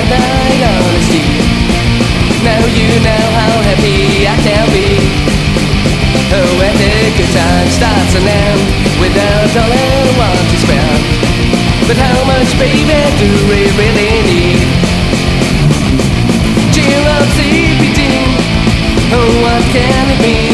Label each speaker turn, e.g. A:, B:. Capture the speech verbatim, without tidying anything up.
A: downright honesty. Now you know how happy I can be. Oh, when the good time starts and ends without all I want to spend. But how much, baby, do we really need? Cheer up, C P D. Oh, what can it be?